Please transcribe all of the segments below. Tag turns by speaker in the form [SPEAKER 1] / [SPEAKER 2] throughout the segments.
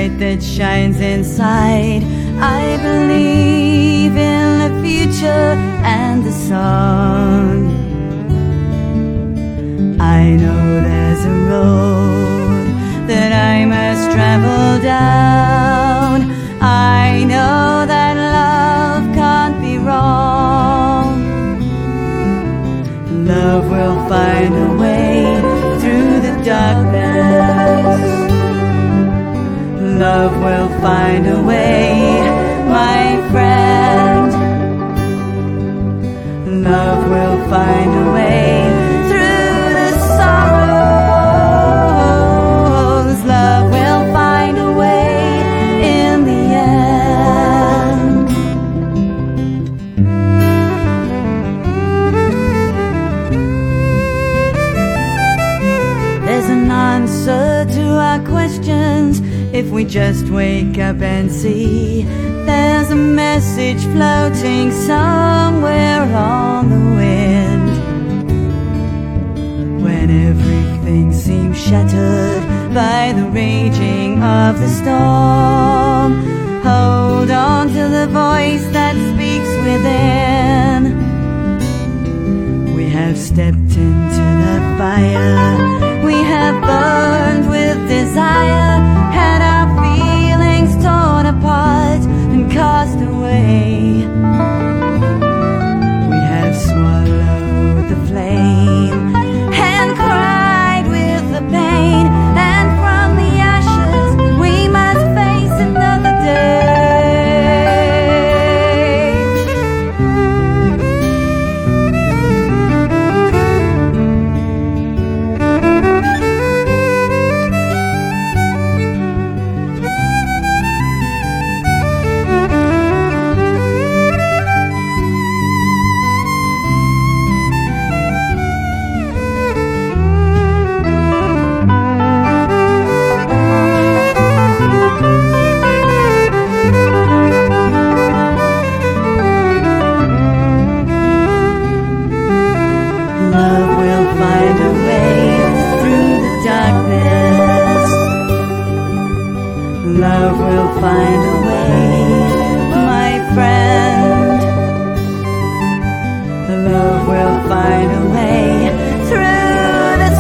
[SPEAKER 1] light that shines inside. I believe in the future and the song. I know there's a road that I must travel down. I know that love can't be wrong. Love will find a way through the darkness. Love will find a way, my friend. Love will find a way through the sorrows. Love will find a way in the end. There's an answer to our questions if we just wake up and see. There's a message floating somewhere on the wind. When everything seems shattered by the raging of the storm, hold on to the voice that speaks within. We have stepped into the fire, we have burned with desire, had our feelings torn apart and cast away. We have swallowed the flame and cried with the pain, and from the ashes we must face another day. Love will find a way through the darkness. Love will find a way, my friend. Love will find a way through the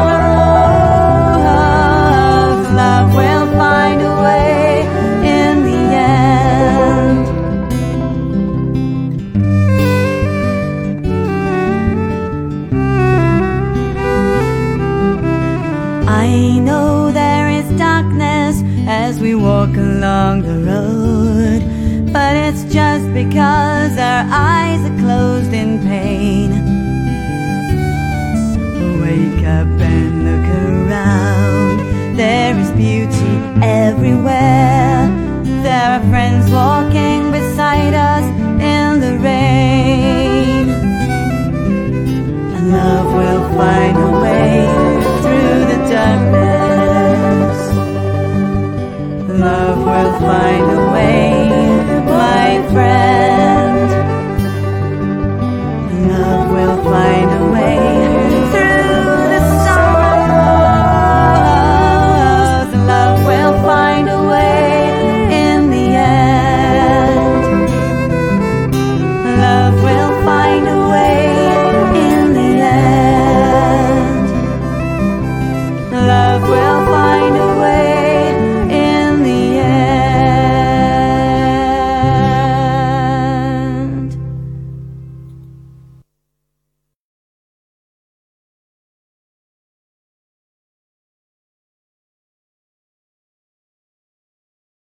[SPEAKER 1] sorrows. Love will find a way in the end. I know there is darkness as we walk along the road, but it's just because our eyes are closed in pain. Wake up and look around, there is beauty everywhere. There are friends walking beside us in the rain. And love will find a way through the darkness. Love will find